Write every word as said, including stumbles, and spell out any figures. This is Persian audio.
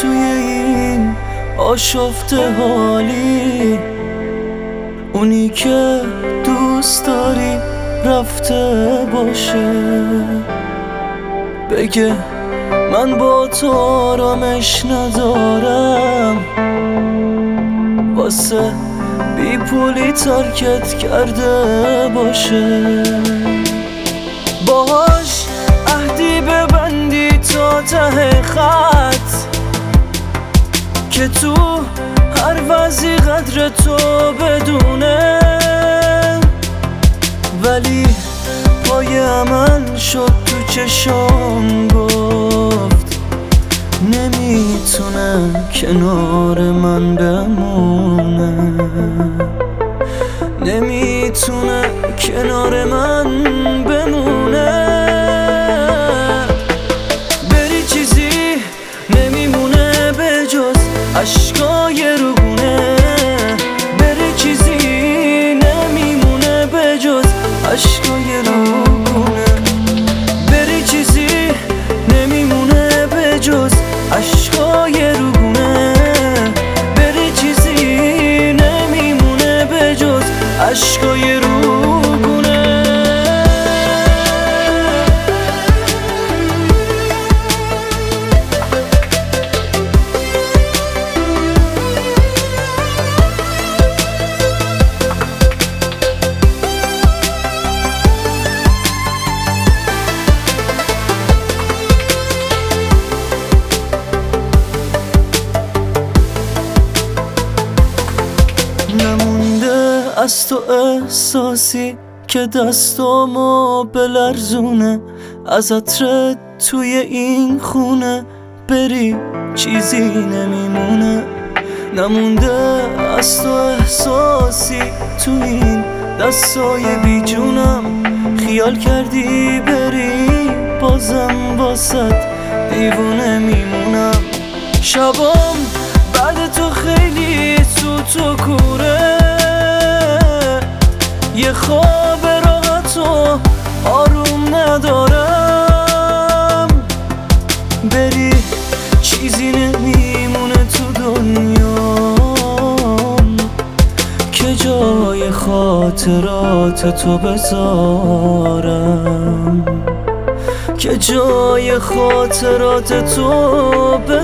توی این آشفته حالی، اونی که دوست داری رفته باشه، بگه من با تو آرامش ندارم، واسه بی پولی ترکت کرده باشه. باهاش عهدی ببندی تا ته خط، که تو هر وضعی قدر تو بدونه، ولی پای عمل شد تو چشام گفت نمیتونه کنار من بمونه، نمیتونه کنار من بمونه. بری چیزی نمیمونه به جز عشقای روگونه، بری چیزی نمیمونه به جز عشقای روگونه، بری چیزی نمیمونه به جز عشقای روگونه، بری چیزی نمیمونه به جز عشقای روگونه. نمونده از تو احساسی که دستامو بلرزونه، از عطرت توی این خونه بری چیزی نمیمونه. نمونده از تو احساسی تو این دستای بی جونم، خیال کردی بری بازم واسد دیوونه میمونم. شبام بعد تو خیلی سوت و کوره، یه خواب راحت و آروم ندارم، بری چیزی نمیمونه تو دنیام که جای خاطرات تو بذارم، که جای خاطرات تو بذارم.